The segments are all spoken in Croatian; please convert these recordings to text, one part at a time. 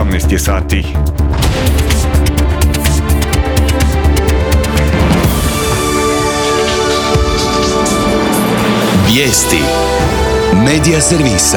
18 je sati. Vijesti Medija servisa.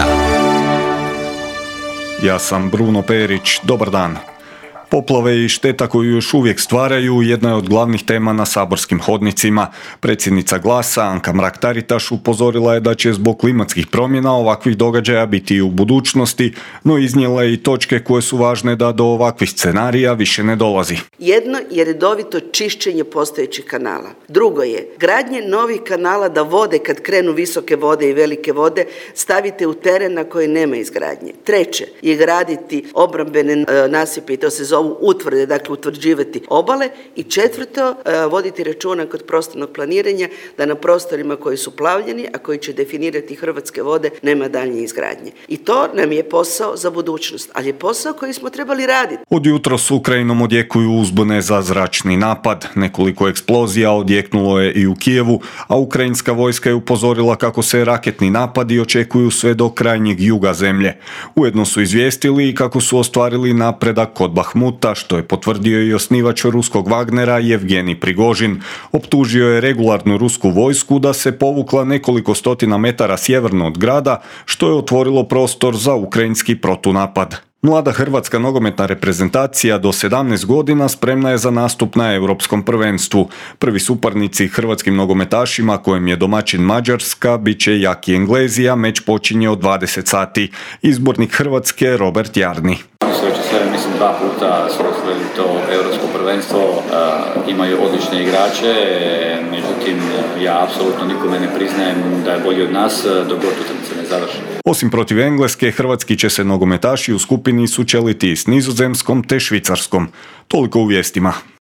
Ja sam Bruno Perić, dobar dan. Poplave i šteta koju još uvijek stvaraju jedna je od glavnih tema na saborskim hodnicima. Predsjednica Glasa Anka Mrak-Taritaš upozorila je da će zbog klimatskih promjena ovakvih događaja biti i u budućnosti, no iznijela je i točke koje su važne da do ovakvih scenarija više ne dolazi. Jedno je redovito čišćenje postojećih kanala. Drugo je gradnje novih kanala da vode kad krenu visoke vode i velike vode stavite u teren na koji nema izgradnje. Treće je graditi obrambene nasipe i to se zovu utvrde, dakle utvrđivati obale. I četvrto, voditi računa kod prostornog planiranja da na prostorima koji su plavljeni, a koji će definirati Hrvatske vode, nema daljnje izgradnje. I to nam je posao za budućnost, ali je posao koji smo trebali raditi. Od jutra s Ukrajinom odjekuju uzbune za zračni napad. Nekoliko eksplozija odjeknulo je i u Kijevu, a ukrajinska vojska je upozorila kako se raketni napadi očekuju sve do krajnjeg juga zemlje. Ujedno su izvijestili i kako su ostvarili napredak kod Bahmuta, što je potvrdio i osnivač ruskog Wagnera Jevgenij Prigožin. Optužio je regularnu rusku vojsku da se povukla nekoliko stotina metara sjeverno od grada, što je otvorilo prostor za ukrajinski protunapad. Mlada hrvatska nogometna reprezentacija do 17 godina spremna je za nastup na Europskom prvenstvu. Prvi suparnici hrvatskim nogometašima, kojem je domaćin Mađarska, bit će jaki Englezi, a meč počinje od 20 sati. Izbornik Hrvatske Robert Jarni. Mislim 2 puta su osvojili to Europsko prvenstvo, imaju odlične igrače, međutim ja apsolutno nikome ne priznajem da je bolji od nas dok god utakmica ne završi. Osim protiv Engleske, hrvatski će se nogometaši u skupini sučeliti s Nizozemskom te Švicarskom. Toliko u vijestima.